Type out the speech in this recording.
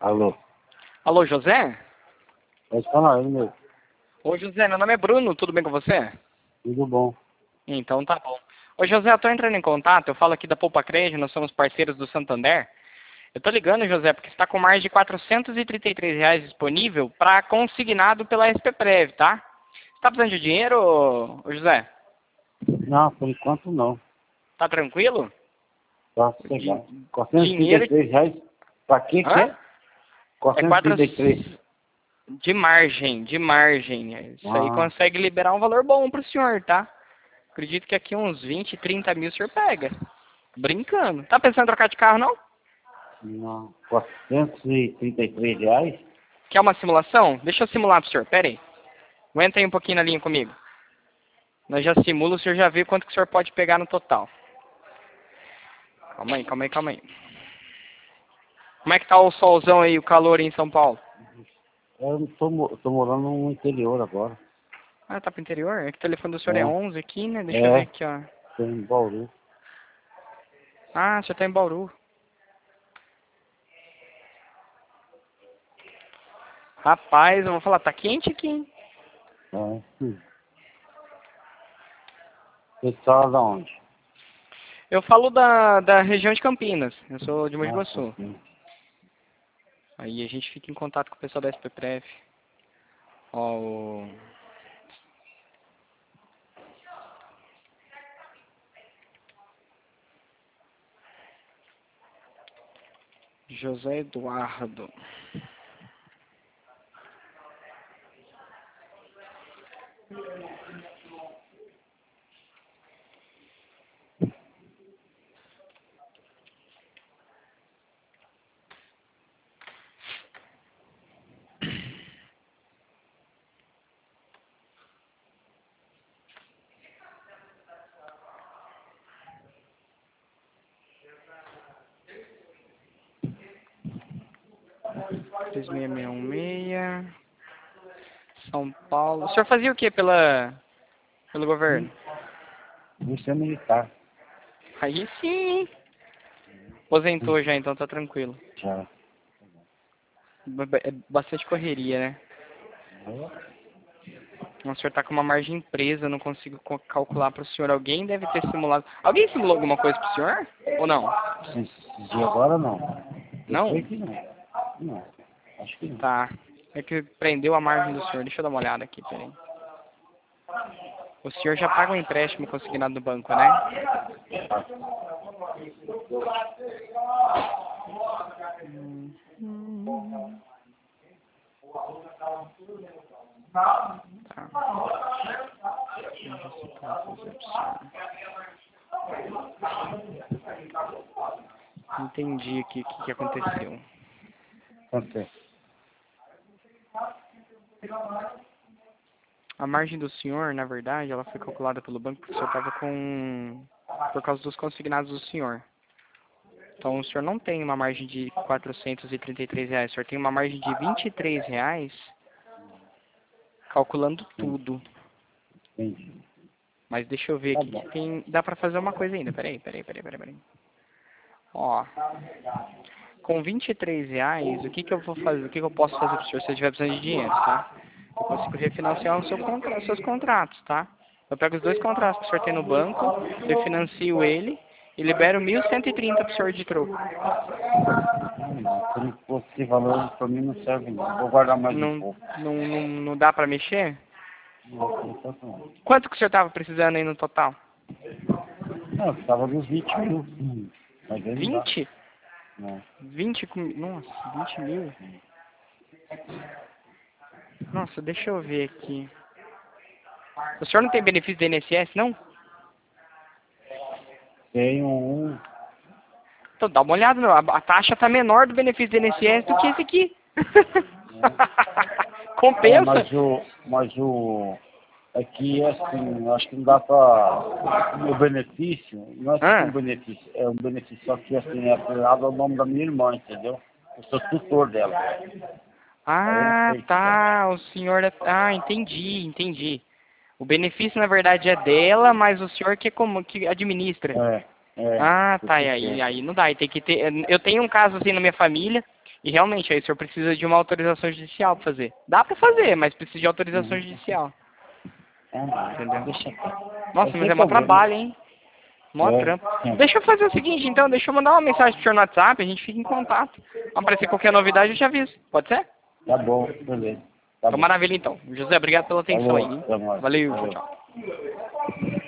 Alô? Alô, José? Pode falar, hein, meu? Ô, José, meu nome é Bruno, tudo bem com você? Tudo bom. Então tá bom. Ô, José, eu tô entrando em contato, eu falo aqui da Poupa Crédito, nós somos parceiros do Santander. Eu tô ligando, José, porque você está com mais de R$ 433 disponível para consignado pela SPPrev, tá? Você tá precisando de dinheiro, ô José? Não, por enquanto não. Tá tranquilo? Tá sossegado. Dinheiro... R$ 433, pra que Hã? é? É 4... 433. De margem, de margem. Isso aí Ah, consegue liberar um valor bom pro senhor, tá? Acredito que aqui uns 20, 30 mil o senhor pega. Brincando. Tá pensando em trocar de carro, não? não. R$ 433? Quer uma simulação? Deixa eu simular pro senhor, pera aí. Aguenta aí um pouquinho na linha comigo. Nós já simula, o senhor já vê quanto que o senhor pode pegar no total. Calma aí, calma aí, calma aí. Como é que tá o solzão aí, o calor aí em São Paulo? Eu tô morando no interior agora. Ah, tá pro interior? É que o telefone do senhor é É, 11 aqui, né? Deixa eu ver aqui, ó. tô em Bauru. Ah, o senhor tá em Bauru. Rapaz, eu vou falar, tá quente aqui, hein? É. Você fala da onde? Eu falo da região de Campinas. Eu sou de Mogi Ah, Guaçu. sim. Aí a gente fica em contato com o pessoal da SPPrev. Ó, o... José Eduardo. Três seis seis um seis. São Paulo. O senhor fazia o que pelo governo? Polícia militar. Aí sim. Aposentou já, então tá tranquilo. Já. É bastante correria, né? O senhor tá com uma margem presa, eu não consigo calcular pro senhor. Alguém deve ter simulado. Alguém simulou alguma coisa pro senhor? Ou não? Esse dia agora não. Eu Não? sei que não. Não. Acho que não. Tá. É que prendeu a margem do senhor. Deixa eu dar uma olhada aqui, peraí. O senhor já paga um empréstimo consignado no banco, né? Tá. Entendi aqui o que aconteceu. Quanto é? A margem do senhor, na verdade, ela foi calculada pelo banco porque o senhor estava com... por causa dos consignados do senhor. Então o senhor não tem uma margem de R$ 433, o senhor tem uma margem de R$ 23, calculando tudo. Entendi. Mas deixa eu ver Tá aqui bom. que tem... dá pra fazer uma coisa ainda, peraí. Ó, com R$ 23, o que que eu vou fazer, o que que eu posso fazer pro senhor se eu estiver precisando de dinheiro, tá? Eu consigo refinanciar o seu os seus contratos, tá? Eu pego os 2 contratos que o senhor tem no banco, refinancio ele e libero 1.130 pro senhor de troco. Não, esse valor para mim não serve não. Vou guardar mais um Não, pouco. não dá pra mexer? Não, por enquanto não. Quanto que o senhor tava precisando aí no total? Não, estava dos 20 mil. Mas aí não dá. 20? Não. 20 com... Nossa, 20 mil? Nossa, deixa eu ver aqui. O senhor não tem benefício do INSS, não? Tenho um. Então dá uma olhada, meu. A taxa tá menor do benefício do INSS do que esse aqui. É, Compensa? mas o. É que assim, eu acho que não dá para. O benefício, não é só um Ah, benefício, é um benefício só que assim, é atrelado ao nome da minha irmã, entendeu? Eu sou tutor dela. Aí eu não ah, sei se dá. tá. O senhor é... Ah, entendi. O benefício, na verdade, é dela, mas o senhor que, é como, que administra. É, Ah, eu tá. E tutoro. aí não dá. E tem que ter... Eu tenho um caso assim na minha família. E realmente, aí o senhor precisa de uma autorização judicial para fazer. Dá para fazer, mas precisa de autorização judicial. Entendeu? Deixa. Nossa, mas é mó trabalho, hein? Mó trampo. Deixa eu fazer o seguinte, então. Deixa eu mandar uma mensagem pro senhor no WhatsApp, a gente fica em contato. Aparecer qualquer novidade, eu te aviso. Pode ser? Tá bom, beleza. Tá Então, bom. maravilha, então. José, obrigado pela atenção Falou, aí. até mais. Valeu, Falou. tchau, tchau.